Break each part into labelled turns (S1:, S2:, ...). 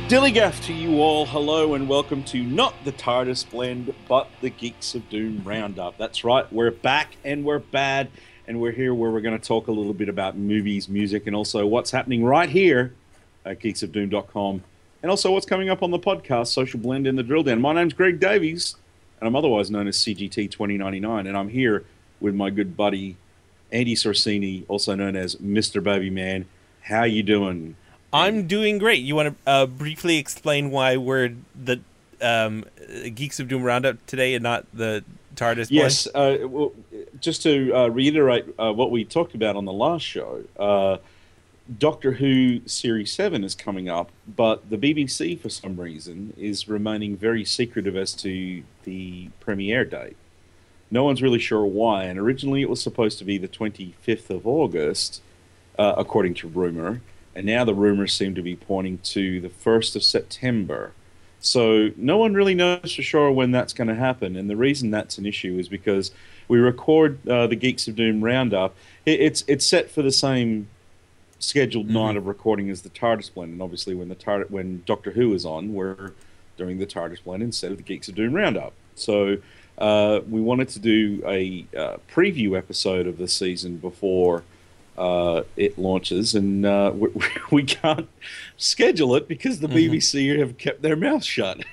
S1: Dillygaff to you all, hello and welcome to not the TARDIS blend, but the Geeks of Doom Roundup. That's right, we're back and we're bad, and we're here where we're going to talk a little bit about movies, music, and also what's happening right here at geeksofdoom.com, and also what's coming up on the podcast, Social Blend and the Drill Down. My name's Greg Davies, and I'm otherwise known as CGT 2099, and I'm here with my good buddy Andy Sorsini, also known as Mr. Baby Man. How you doing?
S2: I'm doing great. You want to briefly explain why we're the Geeks of Doom Roundup today and not the TARDIS?
S1: Yes, well, just to reiterate what we talked about on the last show, Doctor Who Series 7 is coming up, but the BBC, for some reason, is remaining very secretive as to the premiere date. No one's really sure why, and originally it was supposed to be the 25th of August, according to rumour. And now the rumors seem to be pointing to the 1st of September. So no one really knows for sure when that's going to happen. And the reason that's an issue is because we record the Geeks of Doom Roundup. It's set for the same scheduled night of recording as the TARDIS blend. And obviously when Doctor Who is on, we're doing the TARDIS blend instead of the Geeks of Doom Roundup. So we wanted to do a preview episode of the season before it launches, and we can't schedule it because the BBC have kept their mouth shut.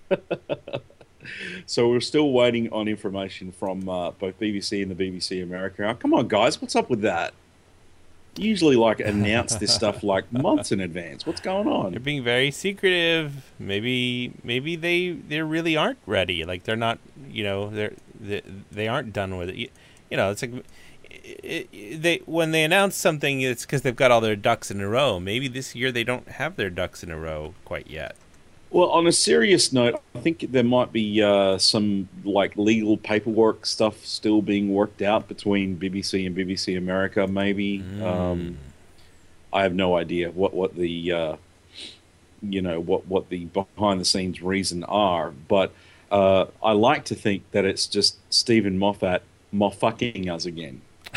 S1: So we're still waiting on information from both BBC and the BBC America. Oh, come on, guys, what's up with that? You usually announce this stuff months in advance. What's going on?
S2: They're being very secretive. Maybe they really aren't ready. They're not. They aren't done with it. It's like. When they announce something, it's because they've got all their ducks in a row. Maybe this year they don't have their ducks in a row quite yet.
S1: Well, on a serious note, I think there might be some legal paperwork stuff still being worked out between BBC and BBC America. Maybe I have no idea what the what the behind the scenes reason are, but I like to think that it's just Stephen Moffat moffucking us again.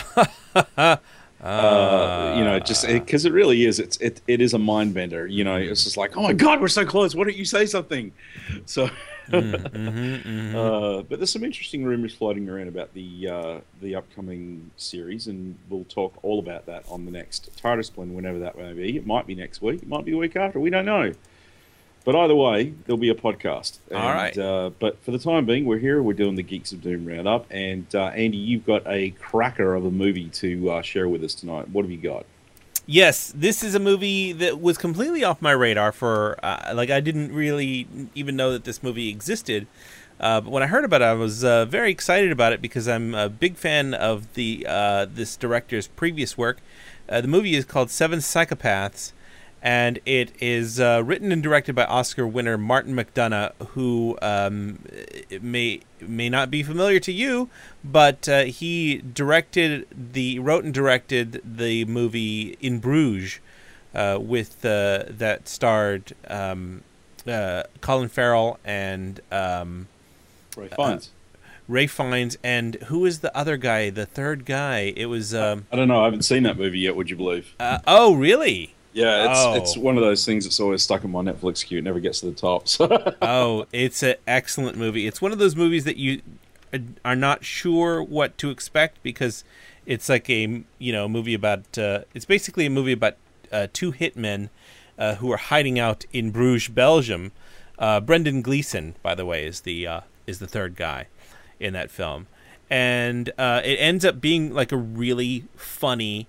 S1: Just because it really is. It is a mind bender. It's just like, oh my god, we're so close. Why don't you say something? So, but there's some interesting rumors floating around about the upcoming series, and we'll talk all about that on the next TARDIS blend, whenever that may be. It might be next week. It might be the week after. We don't know. But either way, there'll be a podcast. And,
S2: all right.
S1: But for the time being, we're here. We're doing the Geeks of Doom Roundup. And Andy, you've got a cracker of a movie to share with us tonight. What have you got?
S2: Yes, this is a movie that was completely off my radar for, I didn't really even know that this movie existed. But when I heard about it, I was very excited about it because I'm a big fan of this director's previous work. The movie is called Seven Psychopaths. And it is written and directed by Oscar winner Martin McDonagh, who may not be familiar to you, but he wrote and directed the movie In Bruges, with that starred Colin Farrell and
S1: Ray Fiennes.
S2: Ray Fiennes, and who is the other guy? The third guy. It was.
S1: I don't know. I haven't seen that movie yet. Would you believe?
S2: Oh, really?
S1: Yeah, it's one of those things that's always stuck in my Netflix queue. It never gets to the top. So.
S2: Oh, it's an excellent movie. It's one of those movies that you are not sure what to expect because it's like a movie about. It's basically a movie about two hitmen who are hiding out in Bruges, Belgium. Brendan Gleeson, by the way, is the third guy in that film, and it ends up being like a really funny.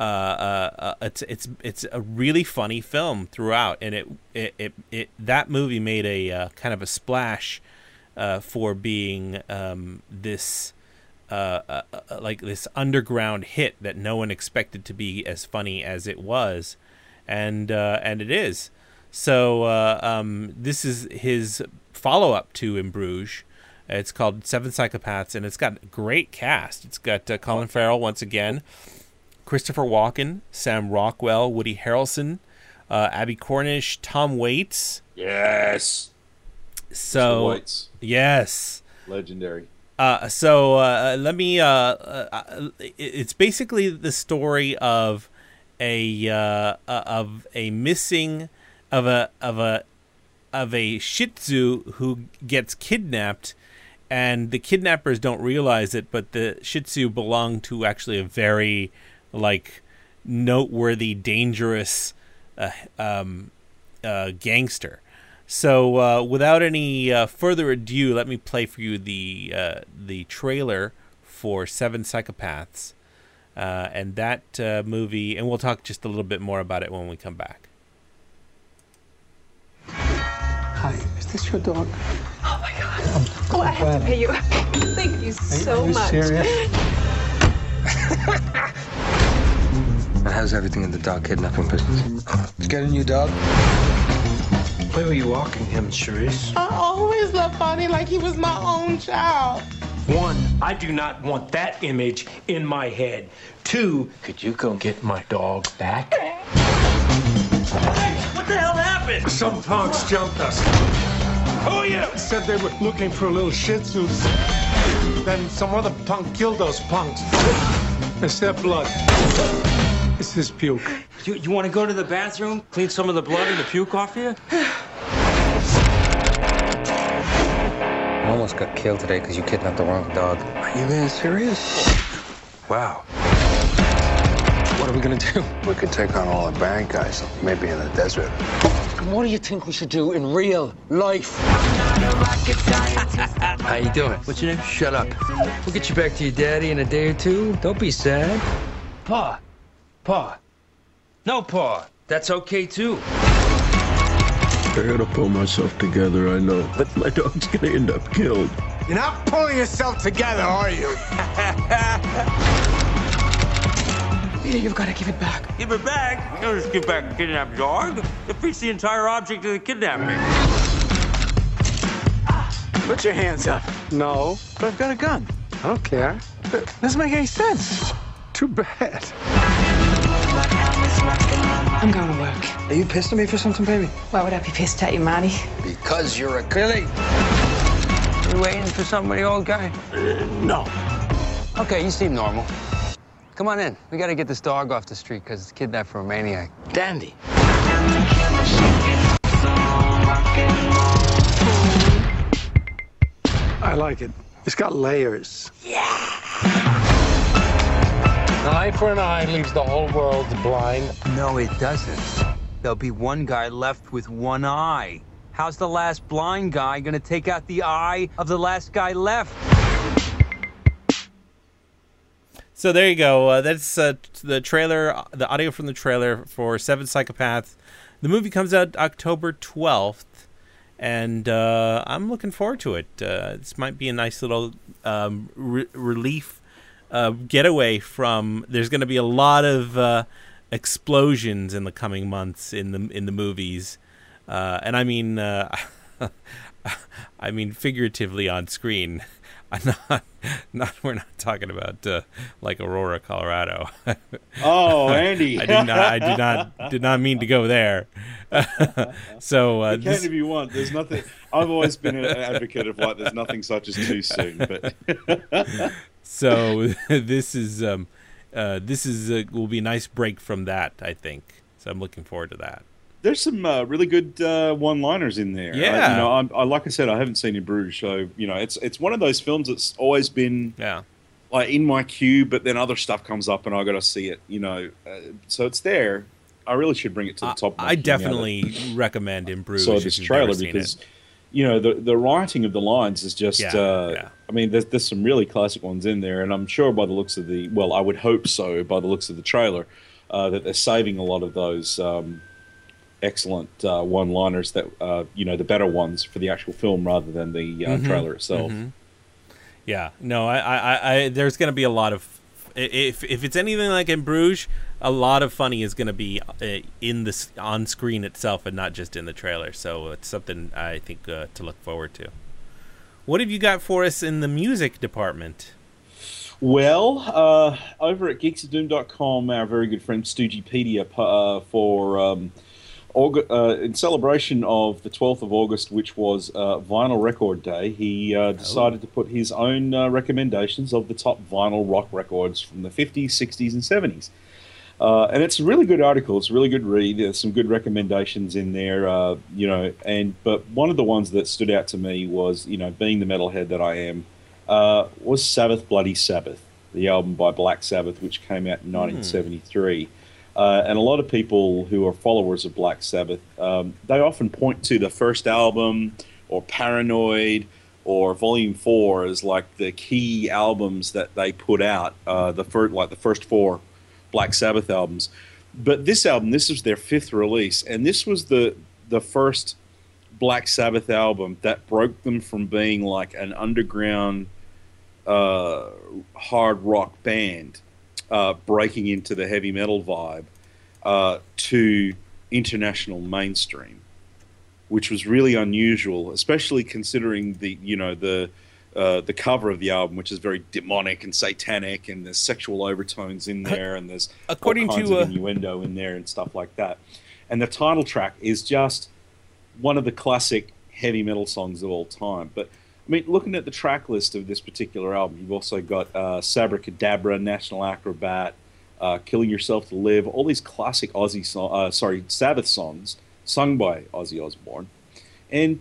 S2: It's a really funny film throughout, and it that movie made a kind of a splash for being this this underground hit that no one expected to be as funny as it was, and it is. So this is his follow-up to In Bruges. It's called Seven Psychopaths, and it's got a great cast. It's got Colin Farrell once again. Christopher Walken, Sam Rockwell, Woody Harrelson, Abby Cornish, Tom Waits.
S1: Yes.
S2: So
S1: Waits.
S2: Yes.
S1: Legendary.
S2: Let me. It's basically the story of a missing of a Shih Tzu who gets kidnapped, and the kidnappers don't realize it, but the Shih Tzu belonged to actually a very noteworthy, dangerous gangster. So without any further ado, let me play for you the trailer for Seven Psychopaths, and that movie, and we'll talk just a little bit more about it when we come back.
S3: Hi, is this your dog?
S4: Oh my God! I have to pay you. Thank you so much.
S3: Are you serious?
S5: How's everything in the dog kidnapping business? Let's get a new dog.
S3: Where were you walking him, Charisse?
S6: I always loved Bonnie like he was my own child.
S7: 1, I do not want that image in my head. 2, could you go get my dog back? What the hell happened?
S3: Some punks jumped us.
S7: Who are you?
S3: Said they were looking for a little Shih Tzu. Then some other punk killed those punks. It's their blood. It's his puke.
S7: You want to go to the bathroom, clean some of the blood and the puke off you?
S5: I almost got killed today because you kidnapped the wrong dog.
S3: Are you being serious?
S5: Wow. What are we gonna do?
S8: We could take on all the bad guys, maybe in the desert.
S5: What do you think we should do in real life?
S9: How you doing? What's your name? Shut up. We'll get you back to your daddy in a day or two. Don't be sad. Pa. Pa. No, Pa. That's okay, too.
S8: I gotta pull myself together, I know, but my dog's gonna end up killed.
S3: You're not pulling yourself together, are you?
S6: Peter, you've got to give it back.
S7: Give it back? You don't just give back a kidnapped dog. Defeats the entire object of the kidnapping.
S3: Put your hands up. No, but I've got a gun. I don't care. It doesn't make any sense. Too bad.
S6: I'm going to work.
S5: Are you pissed at me for something, baby?
S6: Why would I be pissed at you, Marty?
S5: Because you're a Billy.
S9: You waiting for something with the old guy?
S3: No.
S9: Okay, you seem normal. Come on in. We gotta get this dog off the street because it's kidnapped from a maniac.
S3: Dandy. I like it. It's got layers.
S9: An eye for an eye leaves the whole world blind.
S7: No, it doesn't. There'll be one guy left with one eye. How's the last blind guy gonna take out the eye of the last guy left?
S2: So there you go. That's the trailer, the audio from the trailer for Seven Psychopaths. The movie comes out October 12th, and I'm looking forward to it. This might be a nice little relief getaway from. There's going to be a lot of explosions in the coming months in the movies, and I mean, I mean figuratively on screen. I'm not. We're not talking about like Aurora, Colorado.
S1: Oh, Andy,
S2: I did not mean to go there. So
S1: you can if you want. There's nothing. I've always been an advocate of like there's nothing such as too soon. But
S2: so this is will be a nice break from that, I think. So I'm looking forward to that.
S1: There's some really good one-liners in there.
S2: Yeah,
S1: like I said, I haven't seen In Bruges, so it's one of those films that's always been like in my queue, but then other stuff comes up and I got to see it. So it's there. I really should bring it to the top. Of my
S2: I
S1: queue
S2: definitely recommend In Bruges.
S1: So this trailer because the writing of the lines is just. I mean, there's some really classic ones in there, and I'm sure by the looks of I would hope so by the looks of the trailer that they're saving a lot of those. Excellent one-liners that the better ones for the actual film rather than the trailer itself.
S2: Mm-hmm. Yeah, no, I there's going to be a lot of if it's anything like In Bruges, a lot of funny is going to be in the on screen itself and not just in the trailer. So it's something I think to look forward to. What have you got for us in the music department?
S1: Well, over at geeksofdoom.com, our very good friend Stoogepedia for. In celebration of the 12th of August, which was Vinyl Record Day, he decided to put his own recommendations of the top vinyl rock records from the 50s, 60s, and 70s. And it's a really good article. It's a really good read. There's some good recommendations in there, but one of the ones that stood out to me was, being the metalhead that I am, was Sabbath Bloody Sabbath, the album by Black Sabbath, which came out in 1973. And a lot of people who are followers of Black Sabbath, they often point to the first album or Paranoid or Volume 4 as like the key albums that they put out, the first 4 Black Sabbath albums. But this album, this was their 5th release, and this was the first Black Sabbath album that broke them from being like an underground hard rock band breaking into the heavy metal vibe to international mainstream, which was really unusual, especially considering the cover of the album, which is very demonic and satanic, and there's sexual overtones in there, and there's all kinds of innuendo in there and stuff like that. And the title track is just one of the classic heavy metal songs of all time. But I mean, looking at the track list of this particular album, you've also got Sabracadabra, National Acrobat, Killing Yourself to Live, all these classic Sabbath songs sung by Ozzy Osbourne. And,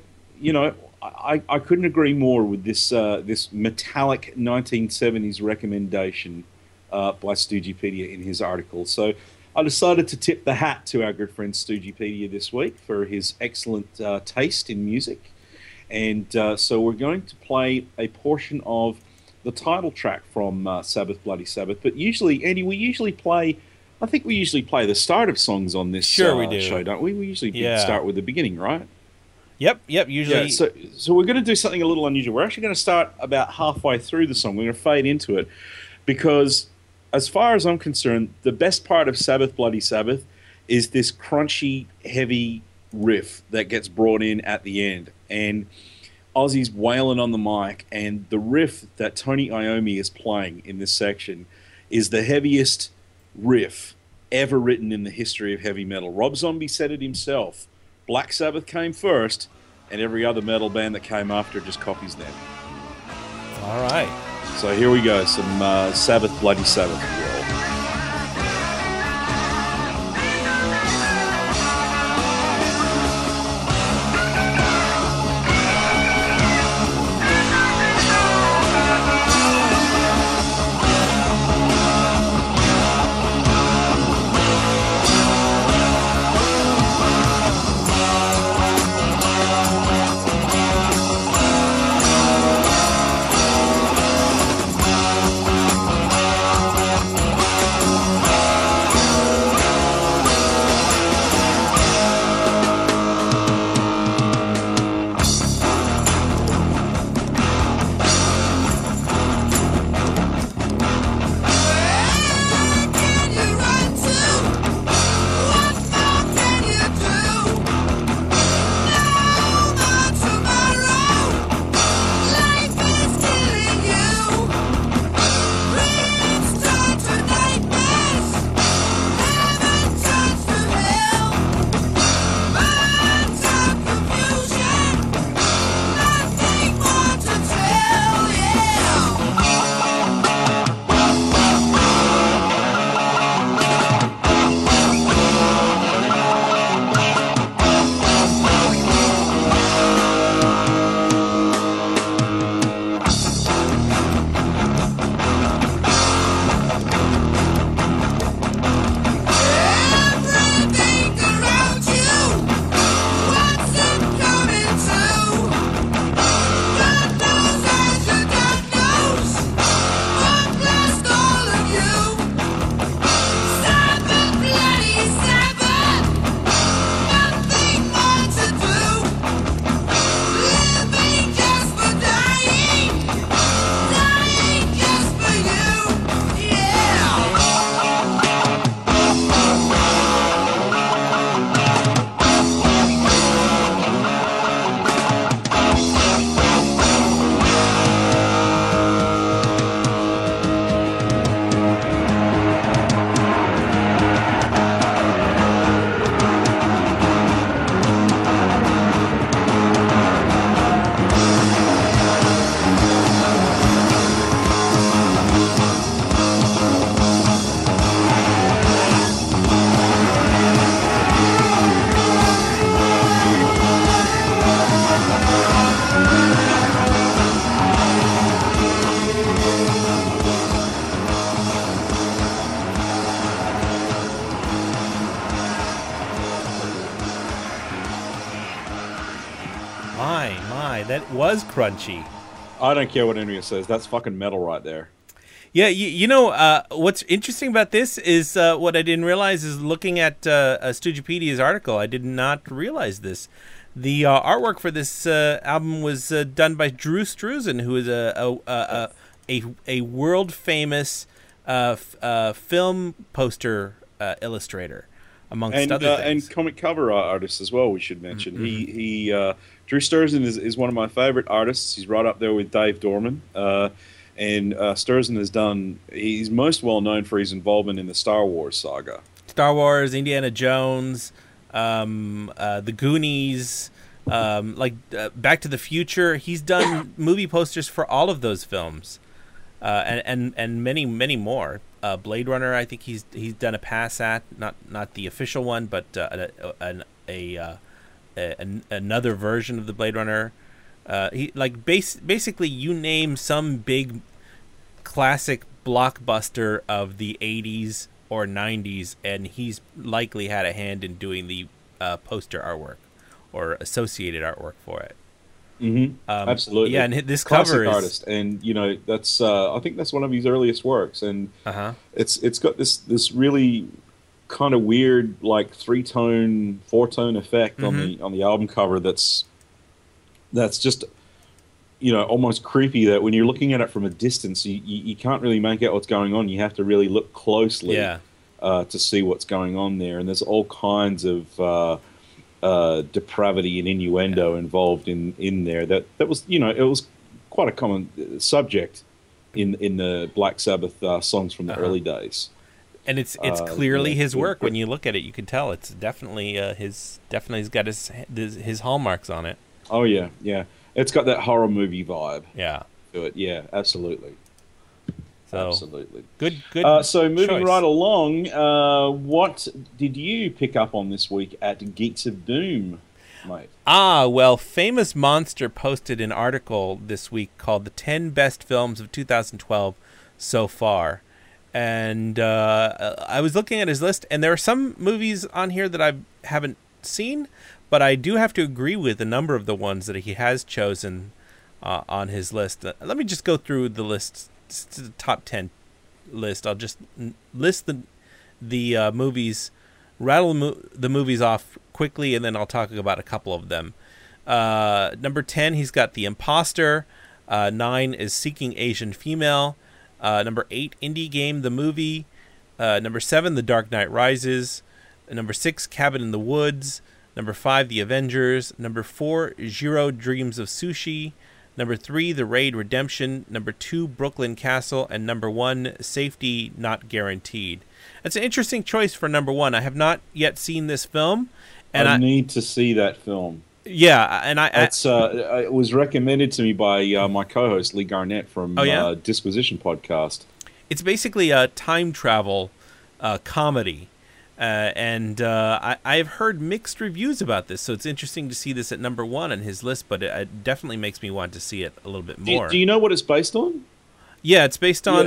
S1: I couldn't agree more with this metallic 1970s recommendation by Stoogepedia in his article. So I decided to tip the hat to our good friend Stoogepedia this week for his excellent taste in music. And so we're going to play a portion of the title track from Sabbath Bloody Sabbath. But usually, Andy, we usually play the start of songs on this
S2: we do.
S1: show, don't we? We usually start with the beginning, right?
S2: Yep, usually.
S1: Yeah, so we're going to do something a little unusual. We're actually going to start about halfway through the song. We're going to fade into it because, as far as I'm concerned, the best part of Sabbath Bloody Sabbath is this crunchy, heavy riff that gets brought in at the end. And Ozzy's wailing on the mic, and the riff that Tony Iommi is playing in this section is the heaviest riff ever written in the history of heavy metal. Rob Zombie said it himself. Black Sabbath came first, and every other metal band that came after just copies them.
S2: All right.
S1: So here we go, some Sabbath Bloody Sabbath.
S2: My, that was crunchy.
S1: I don't care what anyone says. That's fucking metal right there.
S2: Yeah, you know, what's interesting about this is what I didn't realize is looking at Stoogipedia's article, I did not realize this. The artwork for this album was done by Drew Struzan, who is a world-famous film poster illustrator, amongst other things.
S1: And comic cover artist as well, we should mention. Mm-hmm. Drew Struzan is one of my favorite artists. He's right up there with Dave Dorman. And Struzan he's most well known for his involvement in the Star Wars saga.
S2: Star Wars, Indiana Jones, The Goonies, Back to the Future. He's done movie posters for all of those films, and many, many more. Blade Runner, I think he's done a pass at, not the official one, but another version of the Blade Runner. Basically, you name some big classic blockbuster of the 80s or 90s, and he's likely had a hand in doing the poster artwork or associated artwork for it.
S1: Mm-hmm. Absolutely.
S2: Yeah, and this
S1: classic
S2: cover is
S1: artist, and you know that's I think that's one of his earliest works, and it's got this really kind of weird like 3-tone, 4-tone effect on the album cover that's just, you know, almost creepy, that when you're looking at it from a distance, you can't really make out what's going on. You have to really look closely to see what's going on there. And there's all kinds of depravity and innuendo involved in there. That was, you know, it was quite a common subject in the Black Sabbath songs from the early days.
S2: And it's clearly his work. When you look at it, you can tell it's definitely he's got his hallmarks on it.
S1: Oh yeah, yeah. It's got that horror movie vibe.
S2: Yeah.
S1: To it. Yeah, absolutely.
S2: So,
S1: absolutely.
S2: Good.
S1: So moving
S2: choice.
S1: right along, what did you pick up on this week at Geeks of Doom, mate?
S2: Well, Famous Monster posted an article this week called "The 10 Best Films of 2012 So Far," and I was looking at his list, and there are some movies on here that I haven't seen. But I do have to agree with a number of the ones that he has chosen on his list. Let me just go through the list, the top 10 list. I'll just list the movies, rattle the movies off quickly, and then I'll talk about a couple of them. Number 10, he's got The Imposter. 9 is Seeking Asian Female. Number 8, Indie Game, the movie. Number 7, The Dark Knight Rises. Number 6, Cabin in the Woods. Number 5, The Avengers. Number 4, Jiro Dreams of Sushi. Number 3, The Raid Redemption. Number 2, Brooklyn Castle. And number 1, Safety Not Guaranteed. That's an interesting choice for number 1. I have not yet seen this film. And
S1: I need to see that film.
S2: Yeah, and
S1: it was recommended to me by my co-host, Lee Garnett from Disquisition Podcast.
S2: It's basically a time travel comedy. And I've heard mixed reviews about this, so it's interesting to see this at number 1 on his list, but it definitely makes me want to see it a little bit more.
S1: Do you know what it's based on?
S2: Yeah, it's based on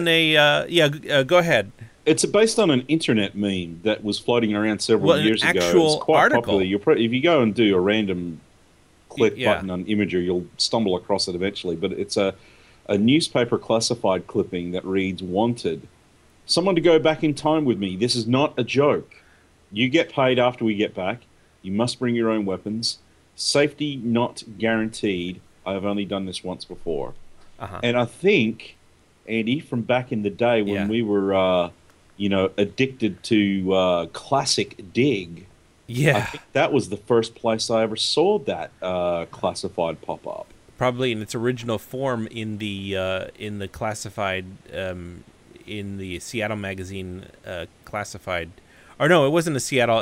S2: go ahead.
S1: It's based on an internet meme that was floating around several years ago.
S2: It's
S1: quite
S2: article.
S1: Popular. If you go and do a random click button on Imager, you'll stumble across it eventually. But it's a newspaper classified clipping that reads, "Wanted. Someone to go back in time with me. This is not a joke. You get paid after we get back. You must bring your own weapons. Safety not guaranteed. I have only done this once before." And I think, Andy, from back in the day when we were, addicted to classic Dig, I think that was the first place I ever saw that classified pop up.
S2: Probably in its original form in the classified. In the Seattle Magazine classified, or no, it wasn't a Seattle.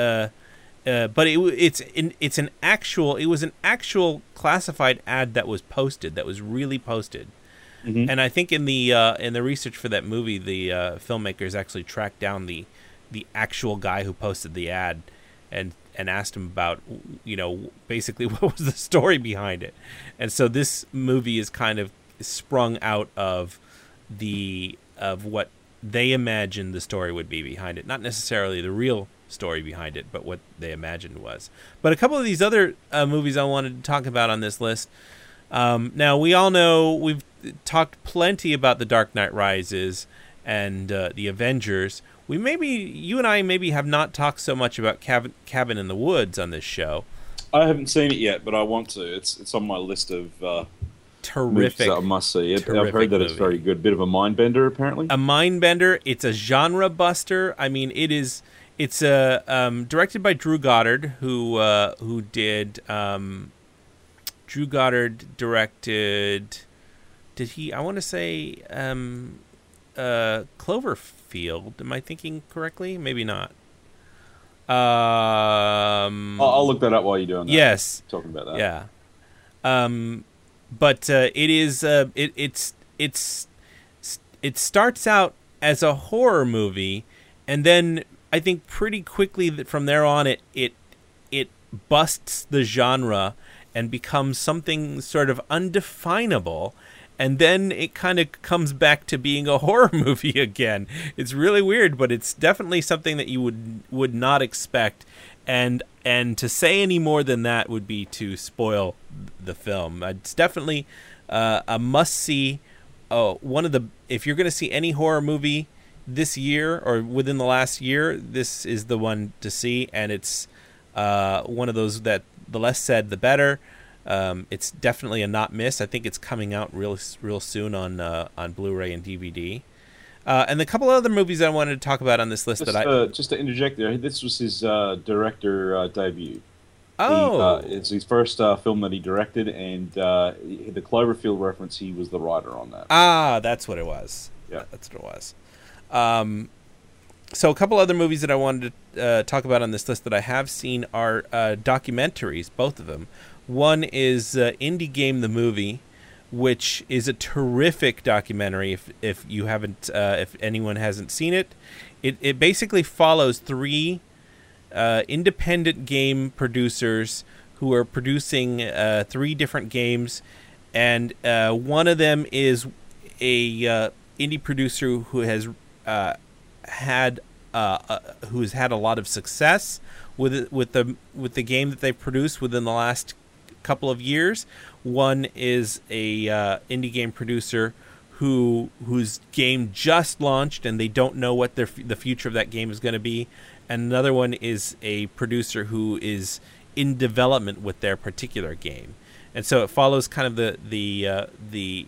S2: But it was an actual classified ad that was posted, that was really posted. Mm-hmm. And I think in the research for that movie, the filmmakers actually tracked down the actual guy who posted the ad and asked him about, basically what was the story behind it. And so this movie is kind of sprung out of what they imagined the story would be behind it, not necessarily the real story behind it, but what they imagined was. But a couple of these other movies I wanted to talk about on this list. Now, we all know we've talked plenty about The Dark Knight Rises and the Avengers. You and I maybe have not talked so much about Cabin in the Woods on this show.
S1: I haven't seen it yet, but I want to. It's on my list of
S2: terrific.
S1: That I must see. I've heard that it's very good. Bit of a mind bender, apparently.
S2: A mind bender. It's a genre buster. I mean, it's directed by Drew Goddard, who did. Drew Goddard directed. Did he? I want to say Cloverfield. Am I thinking correctly? Maybe not.
S1: I'll look that up while you're doing that.
S2: Yes,
S1: talking about that.
S2: Yeah. But it is it starts out as a horror movie, and then I think pretty quickly from there on it busts the genre and becomes something sort of undefinable. And then it kind of comes back to being a horror movie again. It's really weird, but it's definitely something that you would not expect. And to say any more than that would be to spoil the film. It's definitely a must-see. If you're going to see any horror movie this year or within the last year, this is the one to see. And it's one of those that the less said, the better. It's definitely a not miss. I think it's coming out real soon on Blu-ray and DVD. And the couple other movies I wanted to talk about on this list
S1: just to interject there, this was his director debut.
S2: Oh,
S1: it's his first film that he directed, and the Cloverfield reference, he was the writer on that.
S2: Ah, that's what it was.
S1: Yeah,
S2: that's what it was. So a couple other movies that I wanted to talk about on this list that I have seen are documentaries, both of them. One is Indie Game the Movie, which is a terrific documentary. If you haven't, if anyone hasn't seen it, it basically follows three independent game producers who are producing three different games, and one of them is a indie producer who has had a lot of success with the game that they've produced within the last couple of years. One is a indie game producer whose game just launched and they don't know what the future of that game is going to be. And another one is a producer who is in development with their particular game. And so it follows kind of the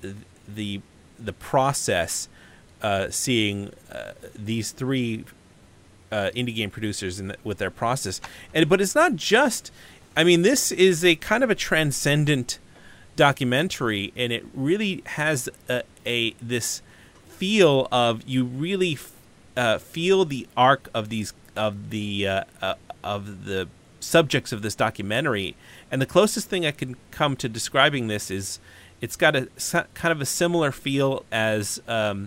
S2: process, seeing these three indie game producers with their process. But it's not just. I mean, this is a kind of a transcendent documentary, and it really has this feel of, you really feel the arc of the subjects of this documentary. And the closest thing I can come to describing this is it's got a kind of a similar feel as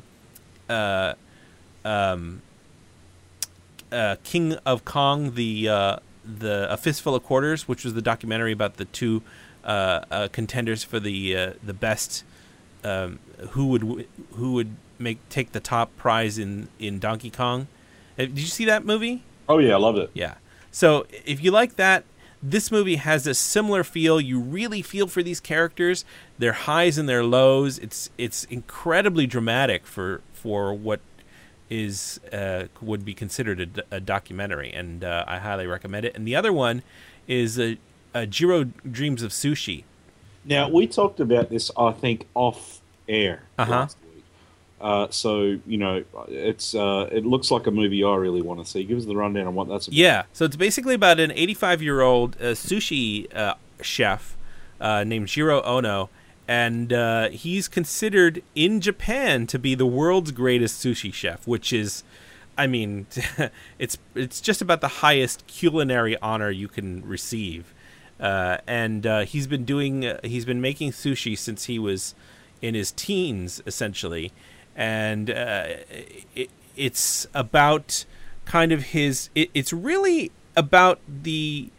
S2: King of Kong, A Fistful of Quarters, which was the documentary about the two contenders for the best, who would take the top prize in Donkey Kong. Did you see that movie?
S1: Oh yeah, I loved it.
S2: Yeah. So if you like that, this movie has a similar feel. You really feel for these characters, their highs and their lows. It's incredibly dramatic for what is would be considered a documentary, and I highly recommend it. And the other one is Jiro Dreams of Sushi.
S1: Now, we talked about this, I think, off air last week. So, it looks like a movie I really want to see. Give us the rundown on what that's about.
S2: Yeah, so it's basically about an 85-year-old sushi chef named Jiro Ono. And he's considered in Japan to be the world's greatest sushi chef, which is, I mean, it's just about the highest culinary honor you can receive. And he's been making sushi since he was in his teens, essentially. And it's about kind of it's really about the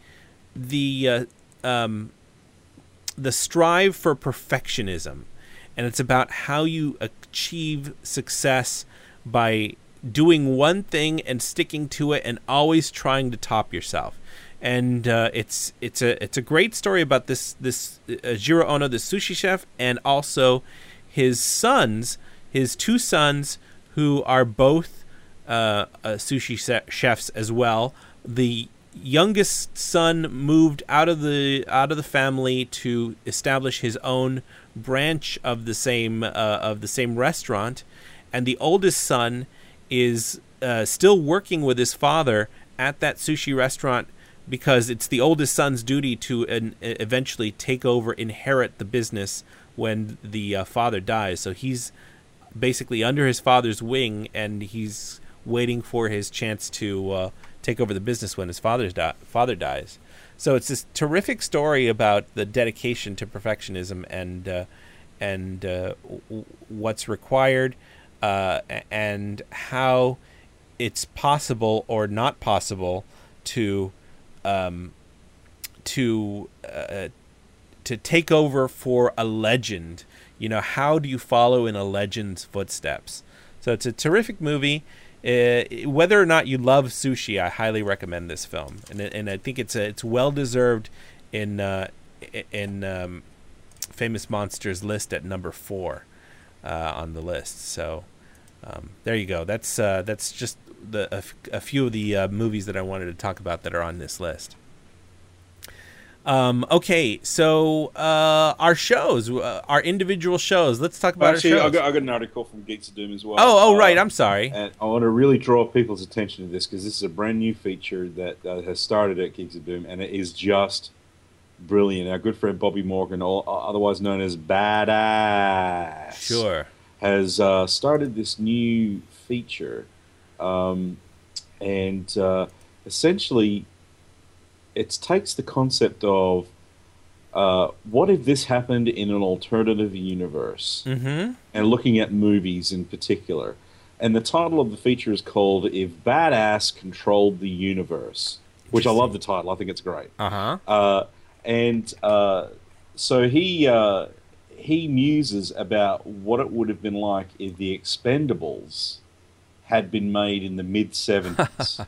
S2: strive for perfectionism, and it's about how you achieve success by doing one thing and sticking to it and always trying to top yourself. And it's a great story about this Jiro Ono, the sushi chef, and also his two sons, who are both sushi chefs as well. The youngest son moved out of the family to establish his own branch of the same restaurant, and the oldest son is still working with his father at that sushi restaurant, because it's the oldest son's duty to eventually inherit the business when the father dies. So he's basically under his father's wing, and he's waiting for his chance to take over the business when his father dies. So it's this terrific story about the dedication to perfectionism and what's required, and how it's possible or not possible to take over for a legend. How do you follow in a legend's footsteps? So it's a terrific movie. Whether or not you love sushi, I highly recommend this film, and I think it's well deserved in Famous Monsters list at number 4 on the list. So there you go. That's just a few of the movies that I wanted to talk about that are on this list. Okay, so our shows, our individual shows. Let's talk about our shows.
S1: I got an article from Geeks of Doom as well.
S2: Oh, right. I'm sorry.
S1: And I want to really draw people's attention to this, because this is a brand new feature that has started at Geeks of Doom, and it is just brilliant. Our good friend Bobby Morgan, otherwise known as Badass,
S2: sure,
S1: has started this new feature, and essentially it takes the concept of what if this happened in an alternative universe,
S2: mm-hmm.
S1: and looking at movies in particular. And the title of the feature is called "If Badass Controlled the Universe," which I love the title. I think it's great. So he muses about what it would have been like if the Expendables had been made in the mid-70s.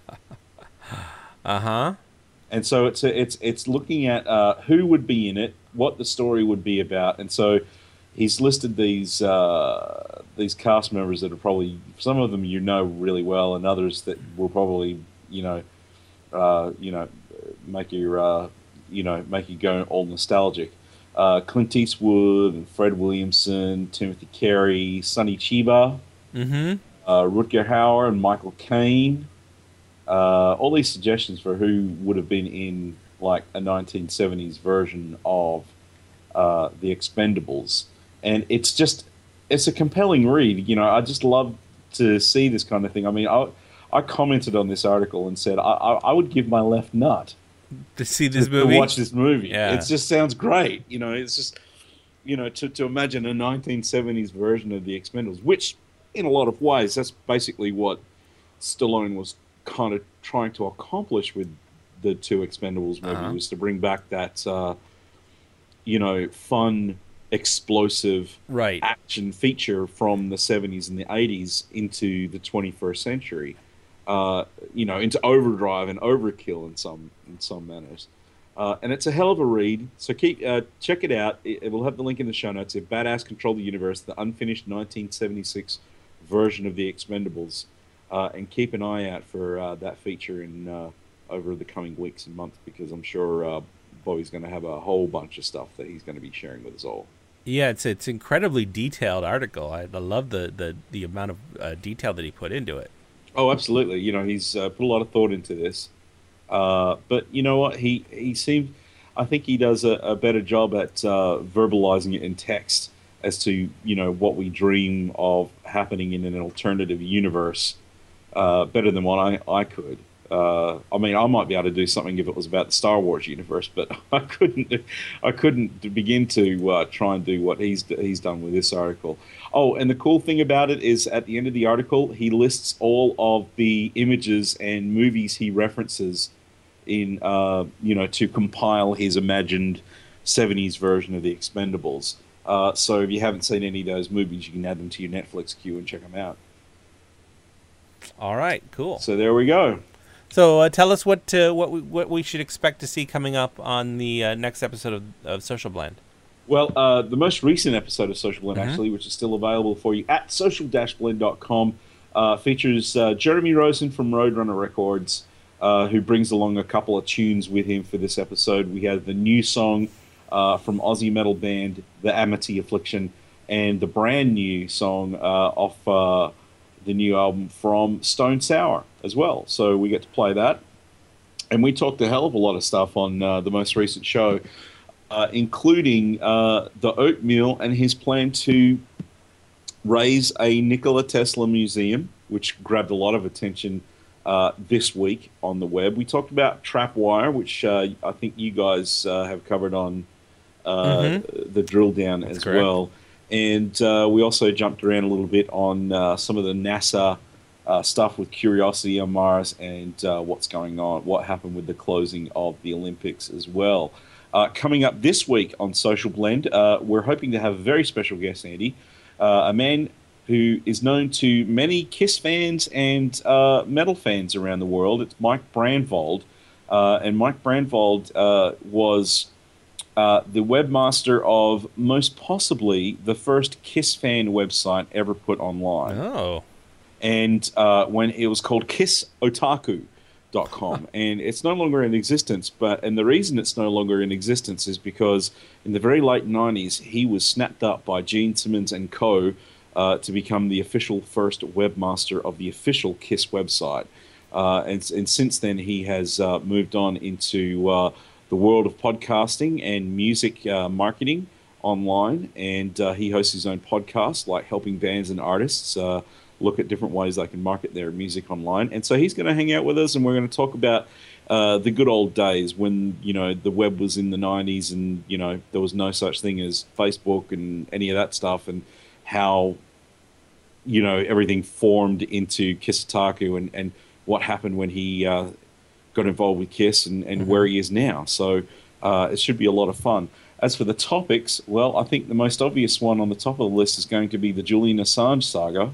S1: And so it's looking at who would be in it, what the story would be about, and so he's listed these cast members that are probably, some of them really well, and others that will probably make you go all nostalgic. Clint Eastwood and Fred Williamson, Timothy Carey, Sonny Chiba,
S2: mm-hmm.
S1: Rutger Hauer and Michael Caine. All these suggestions for who would have been in like a 1970s version of The Expendables. And it's a compelling read. I just love to see this kind of thing. I mean, I commented on this article and said I would give my left nut
S2: to see this movie,
S1: to watch this movie.
S2: Yeah.
S1: It just sounds great. It's just, to imagine a 1970s version of The Expendables, which in a lot of ways, that's basically what Stallone was kind of trying to accomplish with the two Expendables movie, was to bring back that, fun, explosive action feature from the 70s and the 80s into the 21st century, into overdrive and overkill in some manners. And it's a hell of a read, so check it out. It will have the link in the show notes. If Badass Controlled the Universe, the unfinished 1976 version of The Expendables. And keep an eye out for that feature in over the coming weeks and months, because I'm sure Bobby's going to have a whole bunch of stuff that he's going to be sharing with us all.
S2: Yeah, it's incredibly detailed article. I love the amount of detail that he put into it.
S1: Oh, absolutely. He's put a lot of thought into this. But you know what? I think he does a better job at verbalizing it in text as to what we dream of happening in an alternative universe. Better than what I could. I mean, I might be able to do something if it was about the Star Wars universe, but I couldn't begin to try and do what he's done with this article. Oh, and the cool thing about it is, at the end of the article, he lists all of the images and movies he references in, to compile his imagined 70s version of The Expendables. So if you haven't seen any of those movies, you can add them to your Netflix queue and check them out.
S2: All right, cool.
S1: So there we go.
S2: So tell us what we should expect to see coming up on the next episode of Social Blend.
S1: Well, the most recent episode of Social Blend, actually, which is still available for you at social-blend.com, features Jeremy Rosen from Roadrunner Records, who brings along a couple of tunes with him for this episode. We have the new song from Aussie metal band The Amity Affliction, and the brand new song off the new album from Stone Sour as well. So we get to play that. And we talked a hell of a lot of stuff on the most recent show, including the Oatmeal and his plan to raise a Nikola Tesla museum, which grabbed a lot of attention this week on the web. We talked about Trapwire, which I think you guys have covered on the Drill Down as well. And we also jumped around a little bit on some of the NASA stuff with Curiosity on Mars and what's going on, what happened with the closing of the Olympics as well. Coming up this week on Social Blend, we're hoping to have a very special guest, Andy, a man who is known to many Kiss fans and metal fans around the world. It's Mike Brandvold. And Mike Brandvold was the webmaster of most possibly the first Kiss fan website ever put online.
S2: Oh.
S1: And when it was called KissOtaku.com. And it's no longer in existence. And the reason it's no longer in existence is because in the very late 90s, he was snapped up by Gene Simmons and co. To become the official first webmaster of the official Kiss website. And since then, he has moved on into the world of podcasting and music marketing online, and he hosts his own podcast, like helping bands and artists look at different ways they can market their music online. And so he's going to hang out with us, and we're going to talk about the good old days when, you know, the web was in the 90s and, you know, there was no such thing as Facebook and any of that stuff, and how, you know, everything formed into Kiss Otaku and what happened when he got involved with Kiss and where he is now. So it should be a lot of fun. As for the topics, well, I think the most obvious one on the top of the list is going to be the Julian Assange saga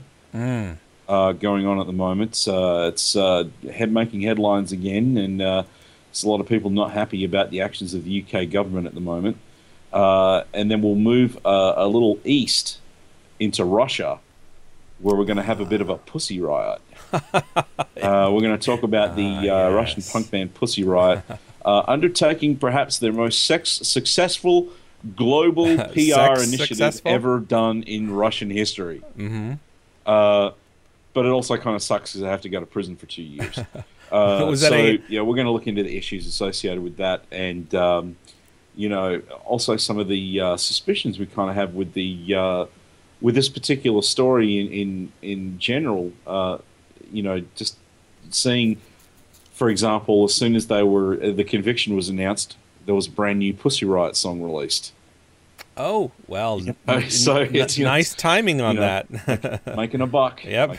S1: going on at the moment. It's making headlines again, and there's a lot of people not happy about the actions of the UK government at the moment. And then we'll move a little east into Russia, where we're going to have a bit of a Pussy Riot. We're going to talk about the Russian punk band Pussy Riot undertaking perhaps their most successful global PR initiative ever done in Russian history. But it also kind of sucks because I have to go to prison for 2 years. We're going to look into the issues associated with that, and you know, also some of the suspicions we kind of have with the with this particular story in general. You know, just seeing, for example, as soon as the conviction was announced, there was a brand new Pussy Riot song released.
S2: Oh, well,
S1: so it's
S2: nice timing on that.
S1: Making a buck.
S2: Yep.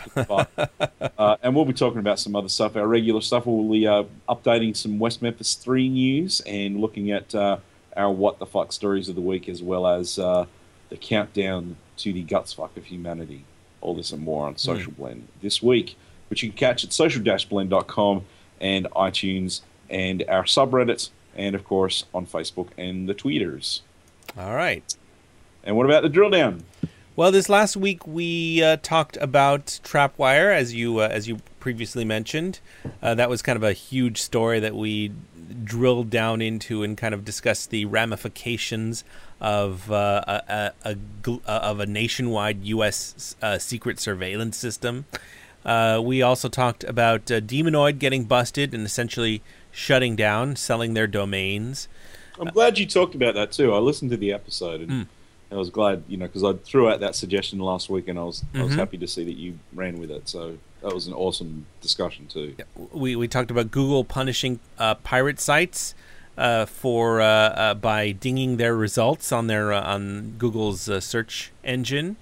S1: And we'll be talking about some other stuff. Our regular stuff, we'll be updating some West Memphis 3 news and looking at our what the fuck stories of the week, as well as the countdown to the guts fuck of humanity. All this and more on Social Blend this week, which you can catch at social-blend.com and iTunes and our subreddits, and of course on Facebook and the tweeters.
S2: All right.
S1: And what about the drill down?
S2: Well, this last week we talked about Trapwire, as you previously mentioned. That was kind of a huge story that we drilled down into and kind of discussed the ramifications of a nationwide U.S. secret surveillance system. We also talked about Demonoid getting busted and essentially shutting down, selling their domains.
S1: I'm glad you talked about that too. I listened to the episode and I was glad, you know, because I threw out that suggestion last week, and I was happy to see that you ran with it. So that was an awesome discussion too.
S2: Yeah, we talked about Google punishing pirate sites for by dinging their results on their on Google's search engine.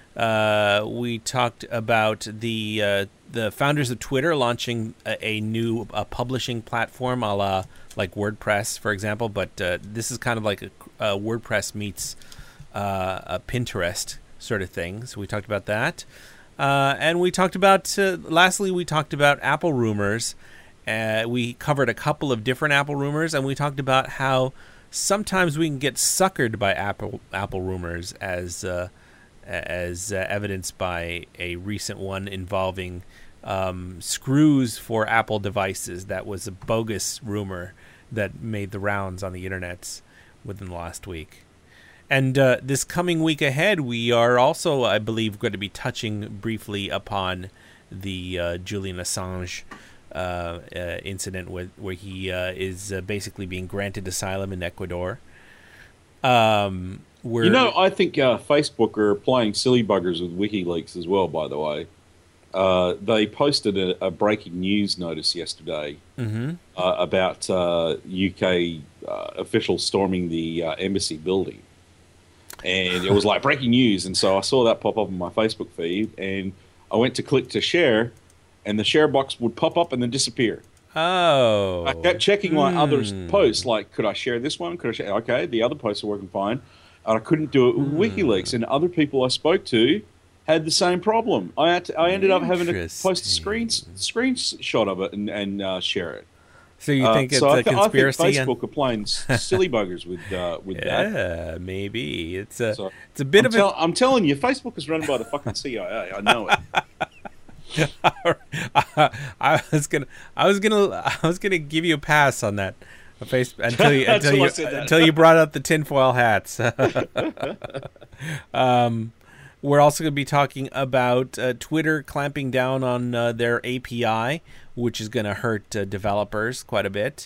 S2: We talked about the founders of Twitter launching a new publishing platform, a la like WordPress, for example. But this is kind of like a WordPress meets a Pinterest sort of thing. So we talked about that. And we talked about, lastly, we talked about Apple rumors. We covered a couple of different Apple rumors, and we talked about how sometimes we can get suckered by Apple rumors, as evidenced by a recent one involving screws for Apple devices. That was a bogus rumor that made the rounds on the internets within the last week. And this coming week ahead, we are also, I believe, going to be touching briefly upon the Julian Assange incident where he is basically being granted asylum in Ecuador. I think
S1: Facebook are playing silly buggers with WikiLeaks as well, by the way. They posted a breaking news notice yesterday about UK officials storming the embassy building. And it was like breaking news. And so I saw that pop up on my Facebook feed, and I went to click to share, and the share box would pop up and then disappear.
S2: Oh.
S1: I kept checking my other posts, like, could I share this one? Could I share? Okay, the other posts are working fine. And I couldn't do it with WikiLeaks. And other people I spoke to had the same problem. I ended up having to post a screenshot of it and share it.
S2: So you think it's a conspiracy?
S1: I think Facebook are playing silly buggers with that.
S2: Yeah, maybe it's a bit of a.
S1: I'm telling you, Facebook is run by the fucking CIA. I know it.
S2: I was gonna give you a pass on that, until you brought up the tinfoil hats. We're also going to be talking about Twitter clamping down on their API, which is going to hurt developers quite a bit.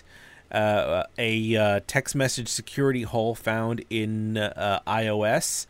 S2: A text message security hole found in iOS.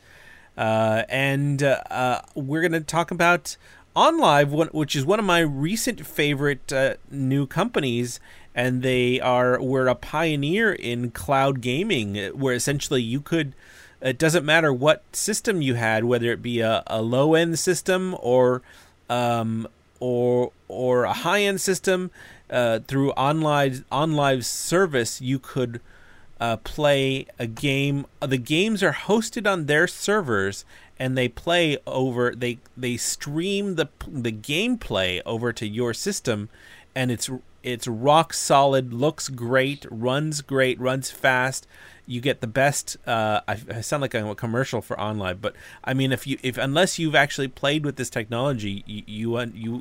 S2: And we're going to talk about OnLive, which is one of my recent favorite new companies. And we're a pioneer in cloud gaming, where essentially you could... It doesn't matter what system you had, whether it be a low-end system or a high-end system. Through OnLive's service, you could play a game. The games are hosted on their servers, and they play over. They stream the gameplay over to your system, and it's rock solid. Looks great. Runs fast. You get the best. I sound like I'm a commercial for OnLive, but I mean, unless you've actually played with this technology, you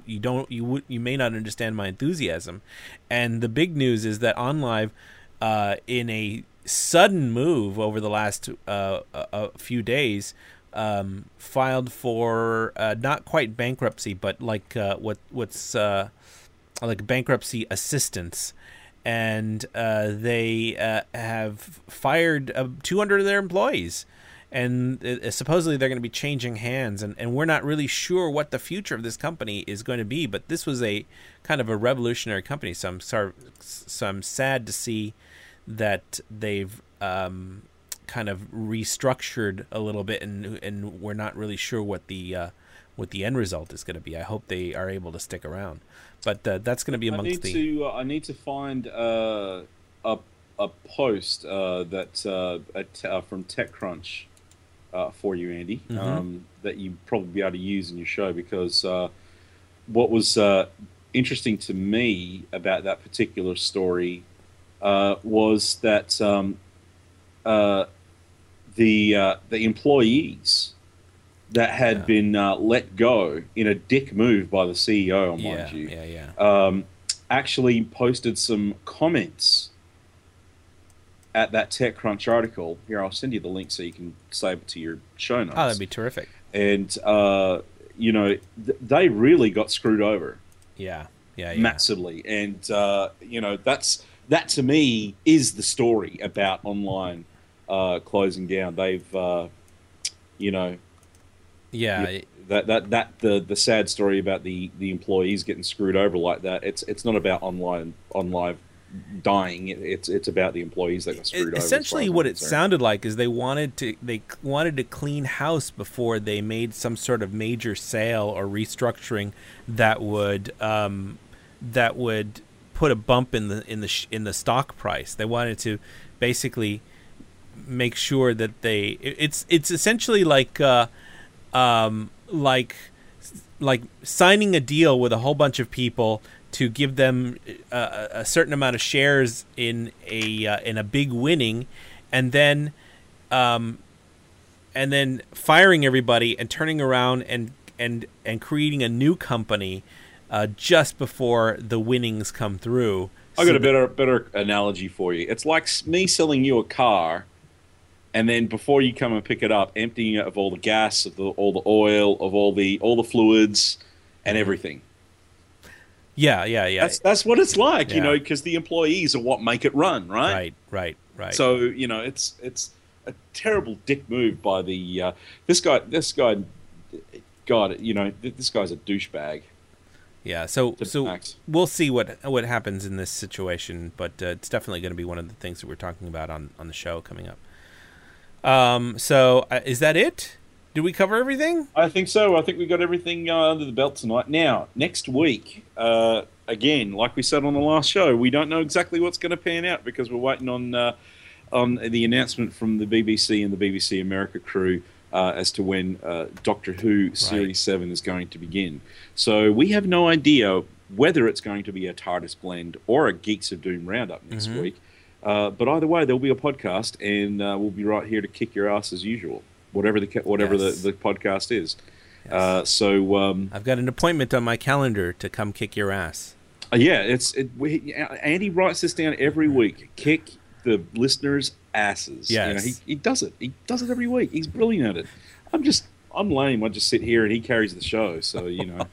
S2: may not understand my enthusiasm. And the big news is that OnLive, in a sudden move over the last a few days, filed for not quite bankruptcy, but like what's like bankruptcy assistance. And they have fired 200 of their employees. And supposedly they're going to be changing hands. And we're not really sure what the future of this company is going to be. But this was a kind of a revolutionary company. So I'm sad to see that they've kind of restructured a little bit. And we're not really sure what the end result is going to be. I hope they are able to stick around. But that's going to be amongst
S1: I need to find a post that from TechCrunch for you, Andy, that you probably be able to use in your show, because what was interesting to me about that particular story was that the employees that had been let go in a dick move by the CEO, mind you, actually posted some comments at that TechCrunch article. Here, I'll send you the link so you can save it to your show notes.
S2: Oh, that'd be terrific.
S1: And, they really got screwed over.
S2: Yeah.
S1: Massively. And, that to me is the story about online closing down. They've, the sad story about the employees getting screwed over like that. It's not about OnLive dying. It's about the employees that got screwed over.
S2: Essentially, what it sounded like is they wanted to clean house before they made some sort of major sale or restructuring that would put a bump in the stock price. They wanted to basically make sure that it's essentially like like signing a deal with a whole bunch of people to give them a certain amount of shares in a big winning, and then firing everybody and turning around and creating a new company just before the winnings come through.
S1: I got a better analogy for you. It's like me selling you a car, and then before you come and pick it up, emptying it of all the gas, of all the oil, of all the fluids, and everything.
S2: Yeah.
S1: That's what it's like, because the employees are what make it run, right?
S2: Right.
S1: So it's a terrible dick move by the this guy. God, this guy's a douchebag.
S2: Yeah, so we'll see what happens in this situation, but it's definitely going to be one of the things that we're talking about on the show coming up. So is that it? Did we cover everything?
S1: I think so. I think we got everything under the belt tonight. Now, next week, again, like we said on the last show, we don't know exactly what's going to pan out because we're waiting on the announcement from the BBC and the BBC America crew as to when Doctor Who Series 7 is going to begin. So we have no idea whether it's going to be a TARDIS blend or a Geeks of Doom roundup next week. But either way, there'll be a podcast, and we'll be right here to kick your ass as usual, whatever the podcast is. Yes.
S2: I've got an appointment on my calendar to come kick your ass.
S1: Andy writes this down every week. Kick the listeners' asses.
S2: Yes.
S1: He does it. He does it every week. He's brilliant at it. I'm lame. I just sit here and he carries the show. So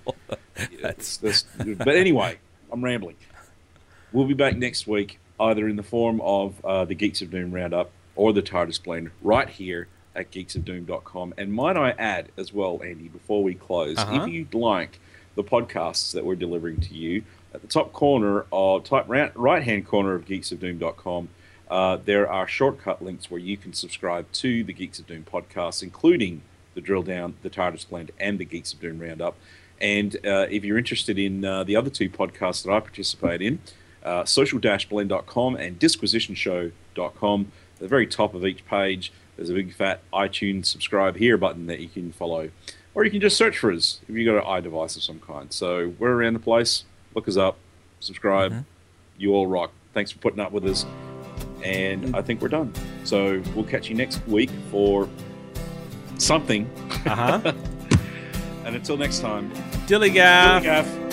S1: but anyway, I'm rambling. We'll be back next week, either in the form of the Geeks of Doom roundup or the TARDIS blend, right here at geeksofdoom.com. And might I add as well, Andy, before we close, if you'd like the podcasts that we're delivering to you, at the top corner right-hand corner of geeksofdoom.com, there are shortcut links where you can subscribe to the Geeks of Doom podcast, including the Drill Down, the TARDIS blend, and the Geeks of Doom roundup. And if you're interested in the other two podcasts that I participate in, social-blend.com and disquisitionshow.com, at the very top of each page, there's a big fat iTunes subscribe here button that you can follow. Or you can just search for us if you've got an iDevice of some kind. So we're around the place. Look us up. Subscribe. You all rock. Thanks for putting up with us. And I think we're done. So we'll catch you next week for something. And until next time.
S2: Dilly gaff.
S1: Dilly gaff.